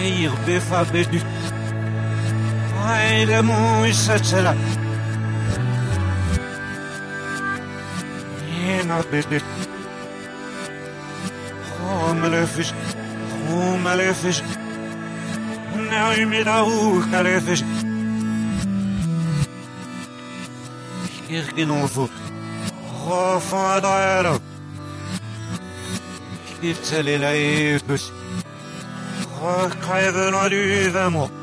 Hier befabbe du. Hayde muissatsela. Yena bede. Malefisch. Malefisch. Nou me da malefisch. Ik genoeg. Vader. Ik tel la efbus. Krijgen naar u,